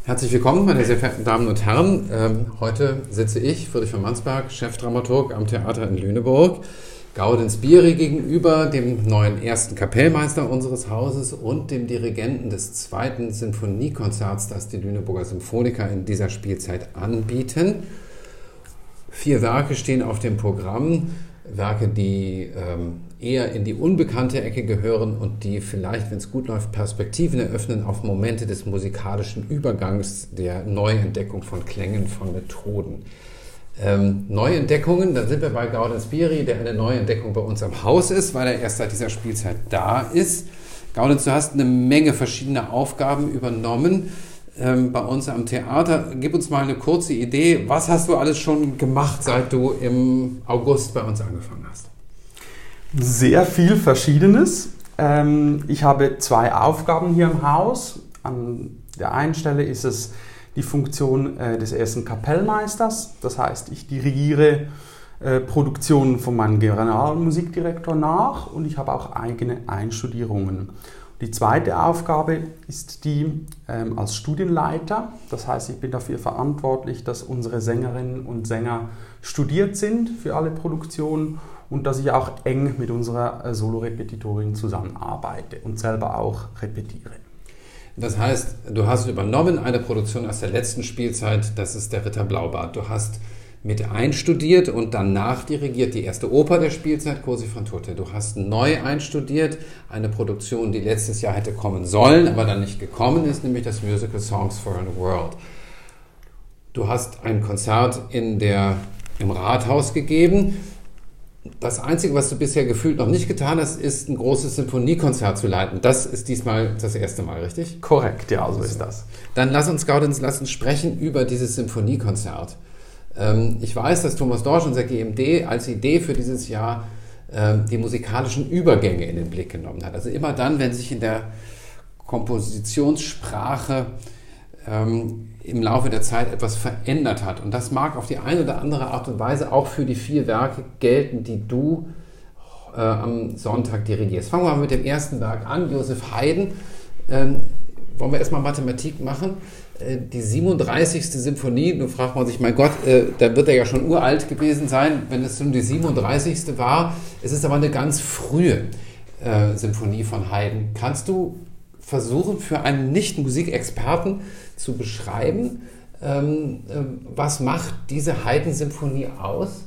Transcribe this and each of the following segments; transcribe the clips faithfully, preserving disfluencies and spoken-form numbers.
Herzlich willkommen, meine sehr verehrten Damen und Herren. Ähm, heute sitze ich, Friedrich von Mansberg, Chefdramaturg am Theater in Lüneburg, Gaudenz Bieri gegenüber, dem neuen ersten Kapellmeister unseres Hauses und dem Dirigenten des zweiten Sinfoniekonzerts, das die Lüneburger Symphoniker in dieser Spielzeit anbieten. Vier Werke stehen auf dem Programm, Werke, die ähm, eher in die unbekannte Ecke gehören und die vielleicht, wenn es gut läuft, Perspektiven eröffnen auf Momente des musikalischen Übergangs, der Neuentdeckung von Klängen, von Methoden. Ähm, Neuentdeckungen, da sind wir bei Gaudenz Bieri, der eine Neuentdeckung bei uns am Haus ist, weil er erst seit dieser Spielzeit da ist. Gaudenz, du hast eine Menge verschiedener Aufgaben übernommen ähm, bei uns am Theater. Gib uns mal eine kurze Idee, was hast du alles schon gemacht, seit du im August bei uns angefangen hast? Sehr viel Verschiedenes. Ähm, ich habe zwei Aufgaben hier im Haus. An der einen Stelle ist es die Funktion äh, des ersten Kapellmeisters. Das heißt, ich dirigiere äh, Produktionen von meinem Generalmusikdirektor nach und ich habe auch eigene Einstudierungen. Die zweite Aufgabe ist die ähm, als Studienleiter. Das heißt, ich bin dafür verantwortlich, dass unsere Sängerinnen und Sänger studiert sind für alle Produktionen und dass ich auch eng mit unserer äh, Solorepetitorin zusammenarbeite und selber auch repetiere. Das heißt, du hast übernommen eine Produktion aus der letzten Spielzeit, das ist der Ritter Blaubart. Du hast mit einstudiert und danach dirigiert die erste Oper der Spielzeit, Così fan tutte. Du hast neu einstudiert, eine Produktion, die letztes Jahr hätte kommen sollen, aber dann nicht gekommen ist, nämlich das Musical Songs for a World. Du hast ein Konzert in der, im Rathaus gegeben. Das Einzige, was du bisher gefühlt noch nicht getan hast, ist ein großes Symphoniekonzert zu leiten. Das ist diesmal das erste Mal, richtig? Korrekt, ja, so ist das. Dann lass uns, Gaudenz, lass uns sprechen über dieses Symphoniekonzert. Ähm, ich weiß, dass Thomas Dorsch, unser G M D, als Idee für dieses Jahr ähm, die musikalischen Übergänge in den Blick genommen hat. Also immer dann, wenn sich in der Kompositionssprache ähm, im Laufe der Zeit etwas verändert hat. Und das mag auf die eine oder andere Art und Weise auch für die vier Werke gelten, die du äh, am Sonntag dirigierst. Fangen wir mal mit dem ersten Werk an, Joseph Haydn. Ähm, wollen wir erstmal Mathematik machen? Äh, die siebenunddreißigste Symphonie, nun fragt man sich, mein Gott, äh, da wird er ja schon uralt gewesen sein, wenn es nun die siebenunddreißigste war. Es ist aber eine ganz frühe äh, Symphonie von Haydn. Kannst du versuchen, für einen Nicht-Musikexperten zu beschreiben, ähm, äh, was macht diese Haydn-Symphonie aus?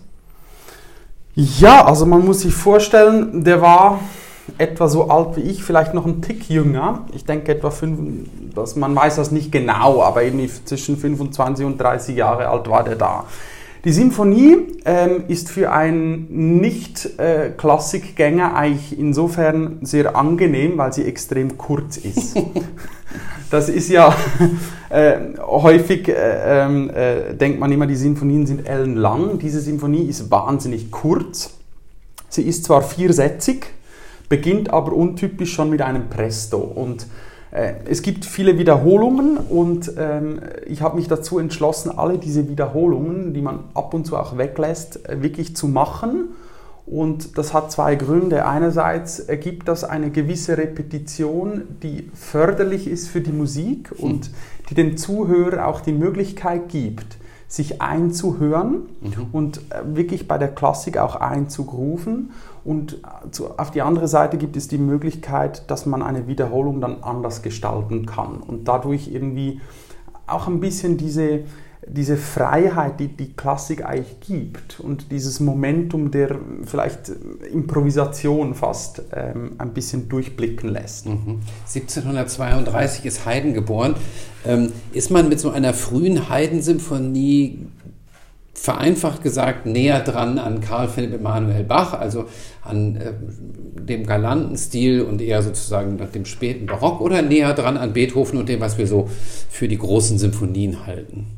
Ja, also man muss sich vorstellen, der war etwa so alt wie ich, vielleicht noch ein Tick jünger. Ich denke etwa fünf, dass man weiß das nicht genau, aber irgendwie zwischen fünfundzwanzig und dreißig Jahre alt war der da. Die Symphonie ähm, ist für einen Nicht-Klassikgänger äh, eigentlich insofern sehr angenehm, weil sie extrem kurz ist. Das ist ja äh, häufig, äh, äh, denkt man immer, die Sinfonien sind ellenlang. Diese Symphonie ist wahnsinnig kurz. Sie ist zwar viersätzig, beginnt aber untypisch schon mit einem Presto. Und äh, es gibt viele Wiederholungen und ähm, ich habe mich dazu entschlossen, alle diese Wiederholungen, die man ab und zu auch weglässt, äh, wirklich zu machen. Und das hat zwei Gründe. Einerseits ergibt das eine gewisse Repetition, die förderlich ist für die Musik und die dem Zuhörer auch die Möglichkeit gibt, sich einzuhören mhm. und wirklich bei der Klassik auch einzugrooven. Und auf die andere Seite gibt es die Möglichkeit, dass man eine Wiederholung dann anders gestalten kann und dadurch irgendwie auch ein bisschen diese diese Freiheit, die die Klassik eigentlich gibt und dieses Momentum der vielleicht Improvisation fast ähm, ein bisschen durchblicken lässt. Mhm. siebzehnhundertzweiunddreißig ist Haydn geboren. Ähm, ist man mit so einer frühen Haydn-Symphonie vereinfacht gesagt näher dran an Karl Philipp Emanuel Bach, also an äh, dem galanten Stil und eher sozusagen dem späten Barock, oder näher dran an Beethoven und dem, was wir so für die großen Symphonien halten?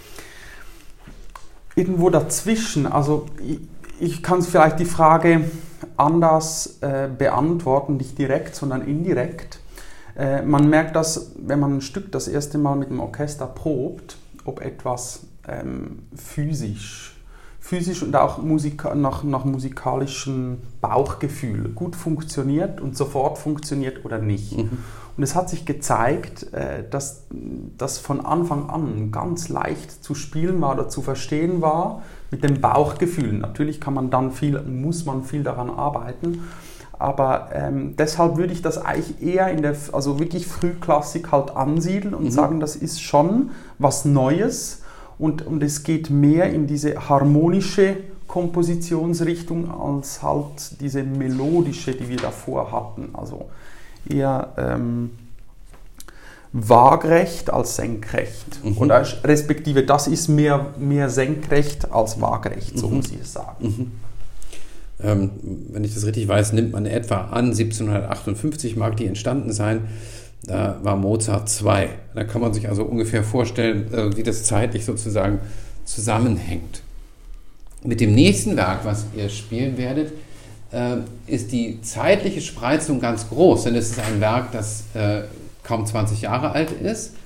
Irgendwo dazwischen. Also ich, ich kann vielleicht die Frage anders äh, beantworten, nicht direkt, sondern indirekt. Äh, man merkt das, wenn man ein Stück das erste Mal mit dem Orchester probt, ob etwas ähm, physisch physisch und auch Musik, nach, nach musikalischem Bauchgefühl gut funktioniert und sofort funktioniert oder nicht. Mhm. Und es hat sich gezeigt, dass das von Anfang an ganz leicht zu spielen war oder zu verstehen war mit dem Bauchgefühl. Natürlich kann man dann viel, muss man viel daran arbeiten, aber ähm, deshalb würde ich das eigentlich eher in der, also wirklich Frühklassik halt ansiedeln und mhm. sagen, das ist schon was Neues. Und, und es geht mehr in diese harmonische Kompositionsrichtung als halt diese melodische, die wir davor hatten. Also eher ähm, waagrecht als senkrecht. Mhm. Oder respektive, das ist mehr, mehr senkrecht als waagrecht, so mhm. muss ich es sagen. Mhm. Ähm, wenn ich das richtig weiß, nimmt man etwa an, siebzehnhundertachtundfünfzig mag die entstanden sein. Da war Mozart zwei. Da kann man sich also ungefähr vorstellen, wie das zeitlich sozusagen zusammenhängt. Mit dem nächsten Werk, was ihr spielen werdet, ist die zeitliche Spreizung ganz groß, denn es ist ein Werk, das kaum zwanzig Jahre alt ist,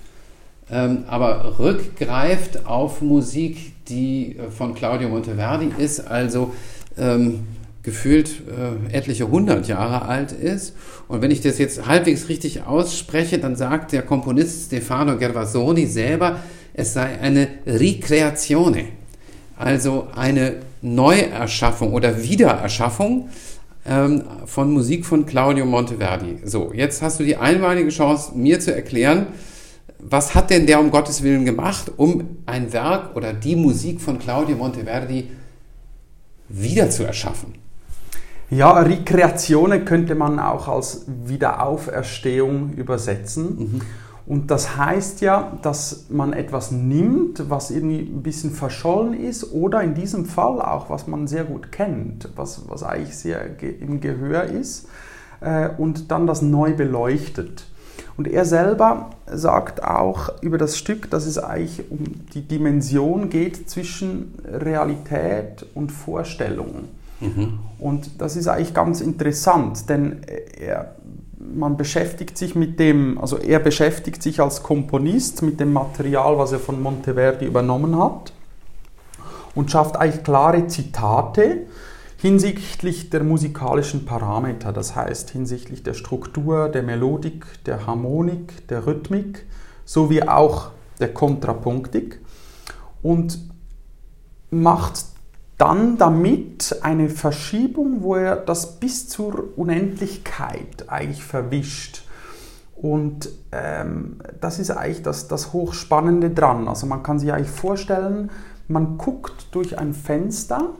aber rückgreift auf Musik, die von Claudio Monteverdi ist, also gefühlt äh, etliche hundert Jahre alt ist. Und wenn ich das jetzt halbwegs richtig ausspreche, dann sagt der Komponist Stefano Gervasoni selber, es sei eine Ricreazione, also eine Neuerschaffung oder Wiedererschaffung ähm, von Musik von Claudio Monteverdi. So, jetzt hast du die einmalige Chance, mir zu erklären, was hat denn der um Gottes Willen gemacht, um ein Werk oder die Musik von Claudio Monteverdi wieder zu erschaffen? Ja, Rekreation könnte man auch als Wiederauferstehung übersetzen. Mhm. Und das heißt ja, dass man etwas nimmt, was irgendwie ein bisschen verschollen ist oder in diesem Fall auch, was man sehr gut kennt, was, was eigentlich sehr ge- im Gehör ist äh, und dann das neu beleuchtet. Und er selber sagt auch über das Stück, dass es eigentlich um die Dimension geht zwischen Realität und Vorstellung. Mhm. Und das ist eigentlich ganz interessant, denn er, man beschäftigt sich mit dem, also er beschäftigt sich als Komponist mit dem Material, was er von Monteverdi übernommen hat und schafft eigentlich klare Zitate hinsichtlich der musikalischen Parameter, das heißt hinsichtlich der Struktur, der Melodik, der Harmonik, der Rhythmik, sowie auch der Kontrapunktik und macht dann damit eine Verschiebung, wo er das bis zur Unendlichkeit eigentlich verwischt. Und ähm, das ist eigentlich das, das Hochspannende dran. Also man kann sich eigentlich vorstellen, man guckt durch ein Fenster,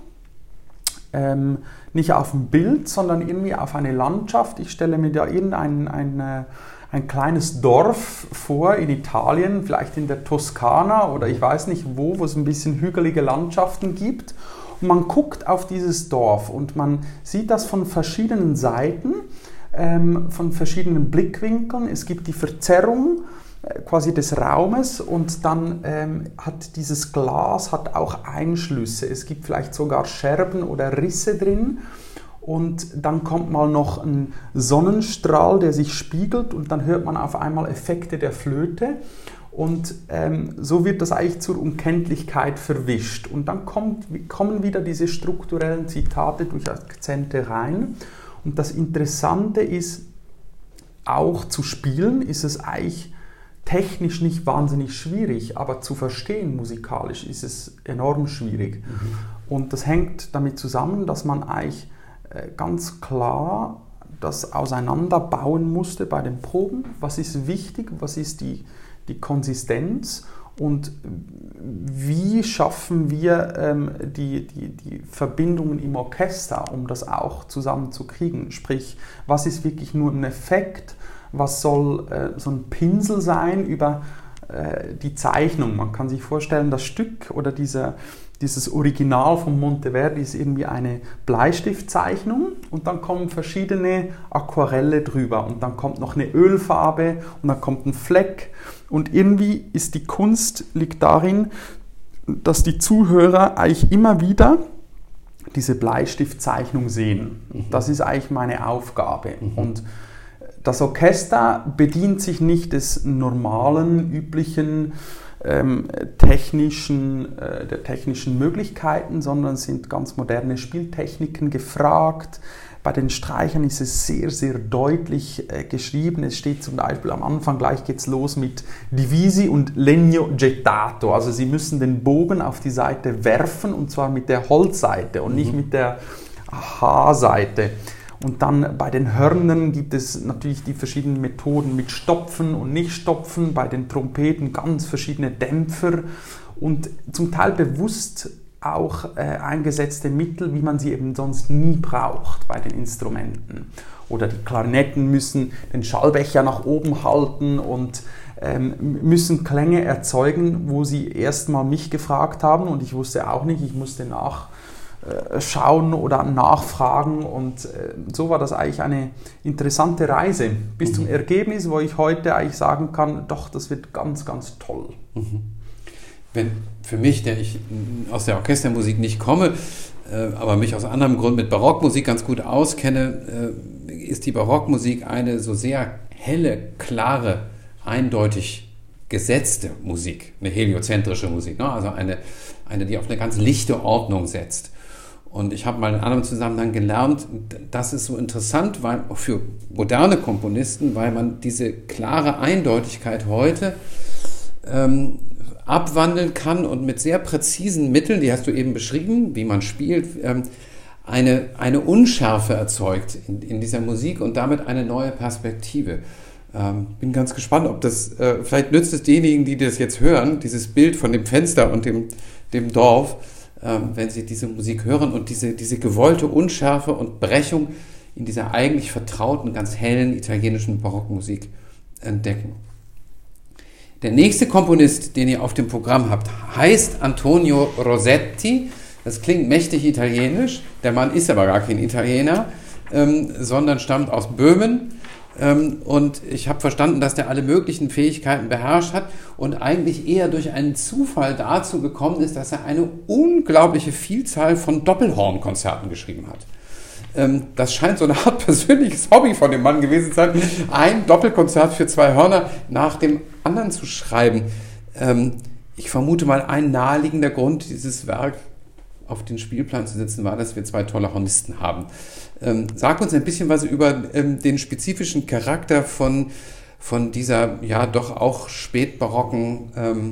ähm, nicht auf ein Bild, sondern irgendwie auf eine Landschaft. Ich stelle mir da irgendein ein, ein kleines Dorf vor in Italien, vielleicht in der Toskana oder ich weiß nicht wo, wo es ein bisschen hügelige Landschaften gibt. Und man guckt auf dieses Dorf und man sieht das von verschiedenen Seiten, ähm, von verschiedenen Blickwinkeln. Es gibt die Verzerrung äh, quasi des Raumes und dann ähm, hat dieses Glas hat auch Einschlüsse. Es gibt vielleicht sogar Scherben oder Risse drin. Und dann kommt mal noch ein Sonnenstrahl, der sich spiegelt und dann hört man auf einmal Effekte der Flöte. Und ähm, so wird das eigentlich zur Unkenntlichkeit verwischt. Und dann kommt, kommen wieder diese strukturellen Zitate durch Akzente rein. Und das Interessante ist, auch zu spielen, ist es eigentlich technisch nicht wahnsinnig schwierig, aber zu verstehen musikalisch ist es enorm schwierig. Mhm. Und das hängt damit zusammen, dass man eigentlich äh, ganz klar das auseinanderbauen musste bei den Proben. Was ist wichtig, was ist die die Konsistenz und wie schaffen wir ähm, die, die, die Verbindungen im Orchester, um das auch zusammenzukriegen. Sprich, was ist wirklich nur ein Effekt, was soll äh, so ein Pinsel sein über äh, die Zeichnung. Man kann sich vorstellen, das Stück oder dieser Dieses Original von Monteverdi ist irgendwie eine Bleistiftzeichnung und dann kommen verschiedene Aquarelle drüber und dann kommt noch eine Ölfarbe und dann kommt ein Fleck und irgendwie ist die Kunst, liegt darin, dass die Zuhörer eigentlich immer wieder diese Bleistiftzeichnung sehen. Mhm. Das ist eigentlich meine Aufgabe. Mhm. Und das Orchester bedient sich nicht des normalen, üblichen ähm, technischen, äh, der technischen Möglichkeiten, sondern es sind ganz moderne Spieltechniken gefragt. Bei den Streichern ist es sehr, sehr deutlich äh, geschrieben. Es steht zum Beispiel am Anfang, gleich geht's los mit Divisi und Legno gettato. Also Sie müssen den Bogen auf die Seite werfen, und zwar mit der Holzseite und mhm. nicht mit der H-Seite. Und dann bei den Hörnern gibt es natürlich die verschiedenen Methoden mit Stopfen und Nicht-Stopfen, bei den Trompeten ganz verschiedene Dämpfer und zum Teil bewusst auch äh, eingesetzte Mittel, wie man sie eben sonst nie braucht bei den Instrumenten. Oder die Klarinetten müssen den Schallbecher nach oben halten und ähm, müssen Klänge erzeugen, wo sie erstmal mich gefragt haben und ich wusste auch nicht, ich musste nach schauen oder nachfragen und äh, so war das eigentlich eine interessante Reise bis mhm. zum Ergebnis, wo ich heute eigentlich sagen kann, doch, das wird ganz, ganz toll. Mhm. Wenn für mich, der ich aus der Orchestermusik nicht komme, äh, aber mich aus anderem Grund mit Barockmusik ganz gut auskenne, äh, ist die Barockmusik eine so sehr helle, klare, eindeutig gesetzte Musik, eine heliozentrische Musik, ne? Also eine, eine, die auf eine ganz lichte Ordnung setzt. Und ich habe mal in einem Zusammenhang gelernt, das ist so interessant weil, für moderne Komponisten, weil man diese klare Eindeutigkeit heute ähm, abwandeln kann und mit sehr präzisen Mitteln, die hast du eben beschrieben, wie man spielt, ähm, eine, eine Unschärfe erzeugt in, in dieser Musik und damit eine neue Perspektive. Ähm, bin ganz gespannt, ob das, äh, vielleicht nützt es denjenigen, die das jetzt hören, dieses Bild von dem Fenster und dem, dem Dorf, Ähm, wenn Sie diese Musik hören und diese, diese gewollte Unschärfe und Brechung in dieser eigentlich vertrauten, ganz hellen italienischen Barockmusik entdecken. Der nächste Komponist, den ihr auf dem Programm habt, heißt Antonio Rossetti. Das klingt mächtig italienisch. Der Mann ist aber gar kein Italiener, ähm, sondern stammt aus Böhmen. Ähm, und ich habe verstanden, dass der alle möglichen Fähigkeiten beherrscht hat und eigentlich eher durch einen Zufall dazu gekommen ist, dass er eine unglaubliche Vielzahl von Doppelhornkonzerten geschrieben hat. Ähm, das scheint so eine Art persönliches Hobby von dem Mann gewesen zu sein, ein Doppelkonzert für zwei Hörner nach dem anderen zu schreiben. Ähm, ich vermute mal, ein naheliegender Grund, dieses Werk auf den Spielplan zu setzen, war, dass wir zwei tolle Hornisten haben. Ähm, sag uns ein bisschen was über ähm, den spezifischen Charakter von, von dieser ja doch auch spätbarocken ähm,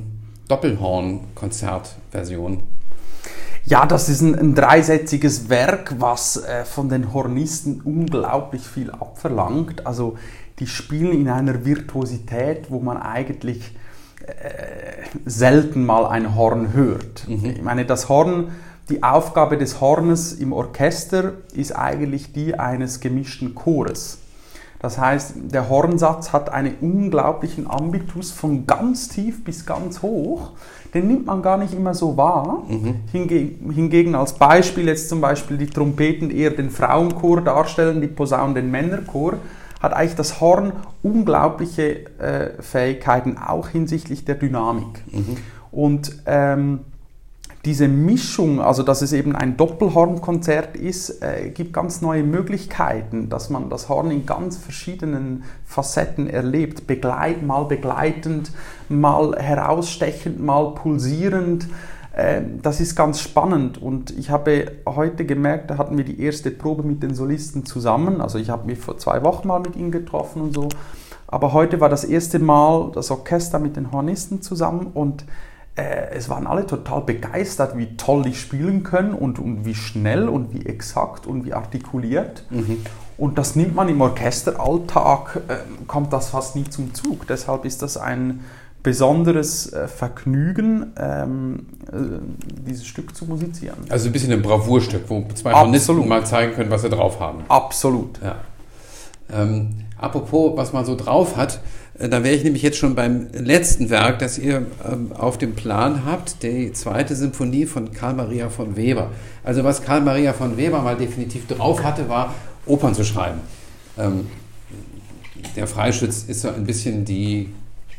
Doppelhorn-Konzertversion. Ja, das ist ein, ein dreisätziges Werk, was äh, von den Hornisten unglaublich viel abverlangt. Also die spielen in einer Virtuosität, wo man eigentlich äh, selten mal ein Horn hört. Mhm. Ich meine, das Horn, die Aufgabe des Hornes im Orchester ist eigentlich die eines gemischten Chores. Das heißt, der Hornsatz hat einen unglaublichen Ambitus von ganz tief bis ganz hoch. Den nimmt man gar nicht immer so wahr. Mhm. Hinge- hingegen als Beispiel jetzt zum Beispiel die Trompeten eher den Frauenchor darstellen, die Posaunen den Männerchor, hat eigentlich das Horn unglaubliche äh, Fähigkeiten, auch hinsichtlich der Dynamik. Mhm. Und ähm, diese Mischung, also dass es eben ein Doppelhornkonzert ist, äh, gibt ganz neue Möglichkeiten, dass man das Horn in ganz verschiedenen Facetten erlebt. Begleit, mal begleitend, mal herausstechend, mal pulsierend. Äh, das ist ganz spannend und ich habe heute gemerkt, da hatten wir die erste Probe mit den Solisten zusammen. Also ich habe mich vor zwei Wochen mal mit ihnen getroffen und so. Aber heute war das erste Mal das Orchester mit den Hornisten zusammen und es waren alle total begeistert, wie toll die spielen können und, und wie schnell und wie exakt und wie artikuliert. Mhm. Und das nimmt man im Orchesteralltag, äh, kommt das fast nie zum Zug. Deshalb ist das ein besonderes äh, Vergnügen, ähm, äh, dieses Stück zu musizieren. Also ein bisschen ein Bravourstück, wo zwei Hornisten mal zeigen können, was sie drauf haben. Absolut. Ja. Ähm, apropos, was man so drauf hat, da wäre ich nämlich jetzt schon beim letzten Werk, das ihr ähm, auf dem Plan habt, die zweite Symphonie von Carl Maria von Weber. Also was Carl Maria von Weber mal definitiv drauf hatte, war Opern zu schreiben. Ähm, der Freischütz ist so ein bisschen die,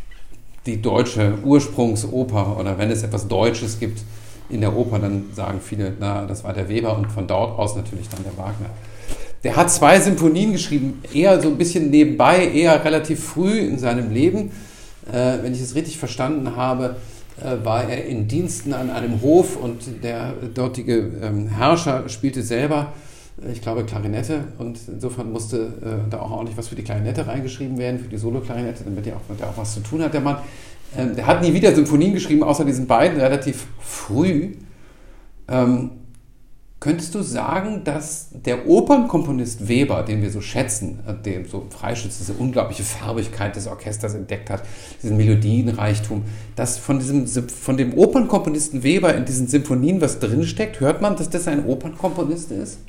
die deutsche Ursprungsoper, oder wenn es etwas Deutsches gibt in der Oper, dann sagen viele, na, das war der Weber und von dort aus natürlich dann der Wagner. Der hat zwei Symphonien geschrieben, eher so ein bisschen nebenbei, eher relativ früh in seinem Leben. Äh, wenn ich es richtig verstanden habe, äh, war er in Diensten an einem Hof und der dortige ähm, Herrscher spielte selber, äh, ich glaube, Klarinette und insofern musste äh, da auch ordentlich was für die Klarinette reingeschrieben werden, für die Solo-Klarinette, damit er auch, auch was zu tun hat, der Mann. Ähm, der hat nie wieder Symphonien geschrieben, außer diesen beiden, relativ früh. Ähm, Könntest du sagen, dass der Opernkomponist Weber, den wir so schätzen, der so Freischütz, diese unglaubliche Farbigkeit des Orchesters entdeckt hat, diesen Melodienreichtum, dass von, diesem, von dem Opernkomponisten Weber in diesen Symphonien was drinsteckt? Hört man, dass das ein Opernkomponist ist?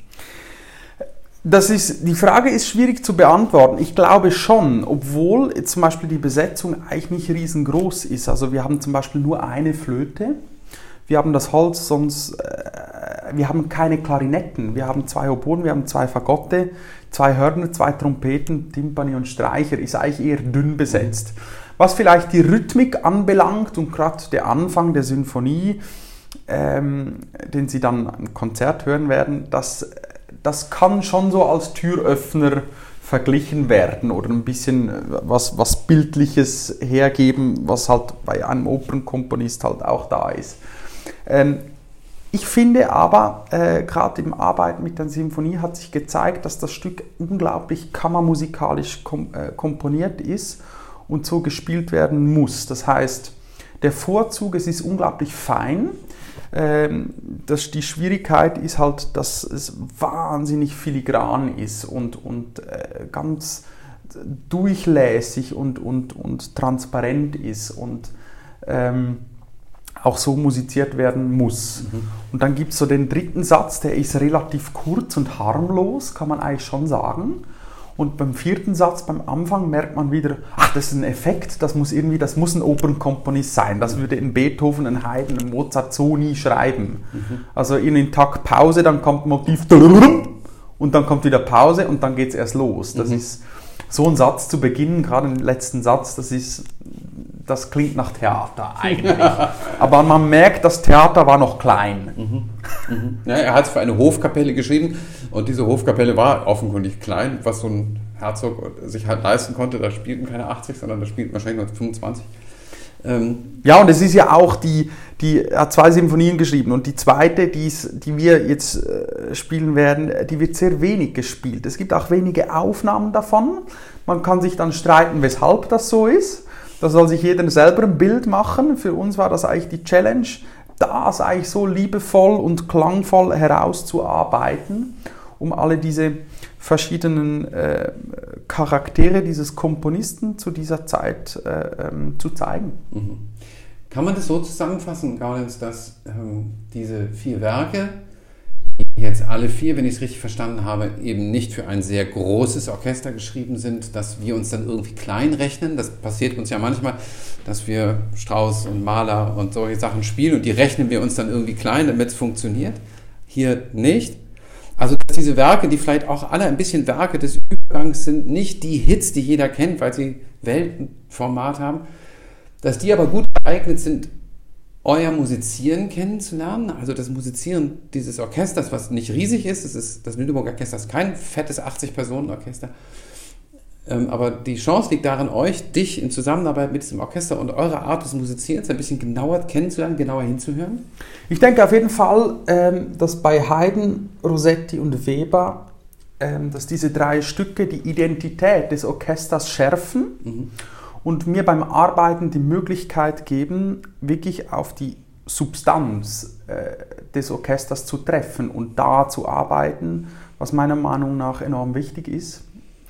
Das ist, die Frage ist schwierig zu beantworten. Ich glaube schon, obwohl zum Beispiel die Besetzung eigentlich nicht riesengroß ist. Also wir haben zum Beispiel nur eine Flöte. Wir haben das Holz, sonst, äh, wir haben keine Klarinetten, wir haben zwei Oboen, wir haben zwei Fagotte, zwei Hörner, zwei Trompeten, Timpani und Streicher, ist eigentlich eher dünn besetzt. Was vielleicht die Rhythmik anbelangt und gerade der Anfang der Sinfonie, ähm, den Sie dann im Konzert hören werden, das, das kann schon so als Türöffner verglichen werden oder ein bisschen was, was Bildliches hergeben, was halt bei einem Opernkomponist halt auch da ist. Ähm, ich finde aber, äh, gerade im Arbeiten mit der Symphonie hat sich gezeigt, dass das Stück unglaublich kammermusikalisch kom- äh, komponiert ist und so gespielt werden muss. Das heißt, der Vorzug, es ist unglaublich fein. Ähm, das, die Schwierigkeit ist halt, dass es wahnsinnig filigran ist und, und äh, ganz durchlässig und, und, und transparent ist und ähm, auch so musiziert werden muss. Mhm. Und dann gibt es so den dritten Satz, der ist relativ kurz und harmlos, kann man eigentlich schon sagen. Und beim vierten Satz, beim Anfang, merkt man wieder, ach, das ist ein Effekt, das muss irgendwie, das muss ein Opernkomponist sein. Das würde ein Beethoven, ein Haydn, ein Mozart so nie schreiben. Mhm. Also in den Takt Pause, dann kommt ein Motiv und dann kommt wieder Pause und dann geht es erst los. Das mhm. ist so ein Satz zu Beginn, gerade im letzten Satz, das ist, das klingt nach Theater eigentlich. Aber man merkt, das Theater war noch klein. Mhm. Mhm. Ja, er hat es für eine Hofkapelle geschrieben und diese Hofkapelle war offenkundig klein, was so ein Herzog sich halt leisten konnte. Da spielten keine achtzig, sondern da spielten wahrscheinlich nur fünfundzwanzig. Ähm ja, und es ist ja auch, die, die er hat zwei Symphonien geschrieben und die zweite, die's, die wir jetzt äh, spielen werden, die wird sehr wenig gespielt. Es gibt auch wenige Aufnahmen davon. Man kann sich dann streiten, weshalb das so ist. Da soll sich jeder selber ein Bild machen. Für uns war das eigentlich die Challenge, das eigentlich so liebevoll und klangvoll herauszuarbeiten, um alle diese verschiedenen äh, Charaktere dieses Komponisten zu dieser Zeit äh, ähm, zu zeigen. Mhm. Kann man das so zusammenfassen, Gaudenz, dass ähm, diese vier Werke, die jetzt alle vier, wenn ich es richtig verstanden habe, eben nicht für ein sehr großes Orchester geschrieben sind, dass wir uns dann irgendwie klein rechnen? Das passiert uns ja manchmal, dass wir Strauss und Mahler und solche Sachen spielen und die rechnen wir uns dann irgendwie klein, damit es funktioniert. Hier nicht. Also dass diese Werke, die vielleicht auch alle ein bisschen Werke des Übergangs sind, nicht die Hits, die jeder kennt, weil sie Weltenformat haben, dass die aber gut geeignet sind, euer Musizieren kennenzulernen, also das Musizieren dieses Orchesters, was nicht riesig ist, das, ist, das Lüneburger Orchester ist kein fettes achtzig-Personen-Orchester, ähm, aber die Chance liegt darin, euch, dich in Zusammenarbeit mit diesem Orchester und eurer Art des Musizierens ein bisschen genauer kennenzulernen, genauer hinzuhören. Ich denke auf jeden Fall, ähm, dass bei Haydn, Rossetti und Weber, ähm, dass diese drei Stücke die Identität des Orchesters schärfen, mhm. und mir beim Arbeiten die Möglichkeit geben, wirklich auf die Substanz äh, des Orchesters zu treffen und da zu arbeiten, was meiner Meinung nach enorm wichtig ist.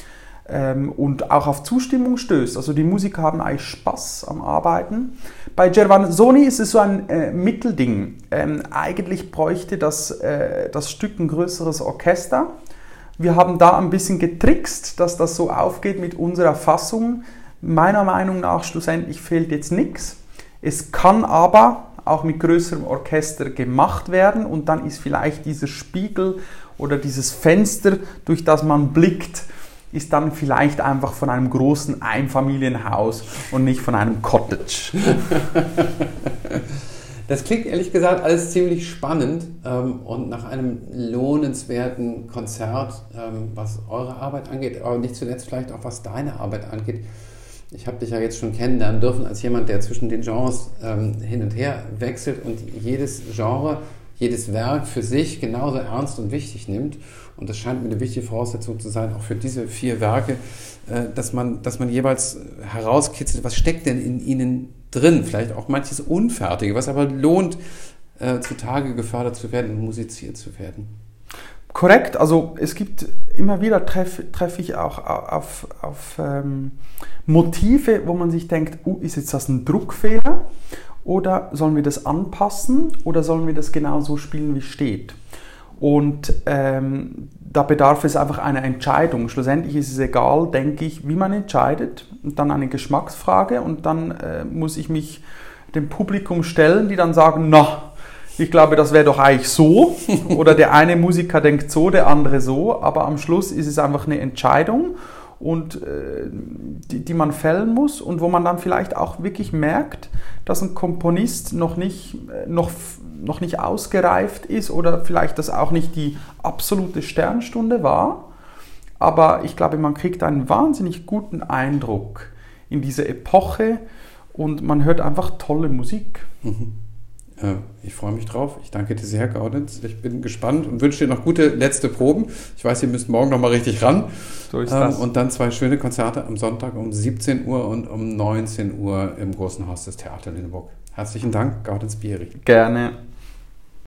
Ähm, und auch auf Zustimmung stößt. Also die Musiker haben eigentlich Spaß am Arbeiten. Bei Gervansoni ist es so ein äh, Mittelding. Ähm, eigentlich bräuchte das, äh, das Stück ein größeres Orchester. Wir haben da ein bisschen getrickst, dass das so aufgeht mit unserer Fassung. Meiner Meinung nach schlussendlich fehlt jetzt nichts. Es kann aber auch mit größerem Orchester gemacht werden und dann ist vielleicht dieser Spiegel oder dieses Fenster, durch das man blickt, ist dann vielleicht einfach von einem großen Einfamilienhaus und nicht von einem Cottage. Das klingt ehrlich gesagt alles ziemlich spannend ähm, und nach einem lohnenswerten Konzert, ähm, was eure Arbeit angeht, aber nicht zuletzt vielleicht auch was deine Arbeit angeht. Ich habe dich ja jetzt schon kennenlernen dürfen als jemand, der zwischen den Genres ähm, hin und her wechselt und jedes Genre, jedes Werk für sich genauso ernst und wichtig nimmt. Und das scheint mir eine wichtige Voraussetzung zu sein, auch für diese vier Werke, äh, dass man, dass man jeweils herauskitzelt, was steckt denn in ihnen drin? Vielleicht auch manches Unfertige, was aber lohnt, äh, zutage gefördert zu werden und musiziert zu werden. Korrekt, also es gibt immer wieder, treffe treff ich auch auf, auf ähm, Motive, wo man sich denkt, uh, ist jetzt das ein Druckfehler oder sollen wir das anpassen oder sollen wir das genauso spielen, wie es steht? Und ähm, da bedarf es einfach einer Entscheidung. Schlussendlich ist es egal, denke ich, wie man entscheidet und dann eine Geschmacksfrage und dann äh, muss ich mich dem Publikum stellen, die dann sagen, na, ich glaube, das wäre doch eigentlich so oder der eine Musiker denkt so, der andere so, aber am Schluss ist es einfach eine Entscheidung und äh, die, die man fällen muss und wo man dann vielleicht auch wirklich merkt, dass ein Komponist noch nicht, noch, noch nicht ausgereift ist oder vielleicht das auch nicht die absolute Sternstunde war, aber ich glaube, man kriegt einen wahnsinnig guten Eindruck in diese Epoche und man hört einfach tolle Musik. Mhm. Ich freue mich drauf. Ich danke dir sehr, Gaudenz. Ich bin gespannt und wünsche dir noch gute letzte Proben. Ich weiß, ihr müsst morgen noch mal richtig ran. So ist das. Und dann zwei schöne Konzerte am Sonntag um siebzehn Uhr und um neunzehn Uhr im Großen Haus des Theater Lüneburg. Herzlichen Dank, Gaudenz Bierig. Gerne.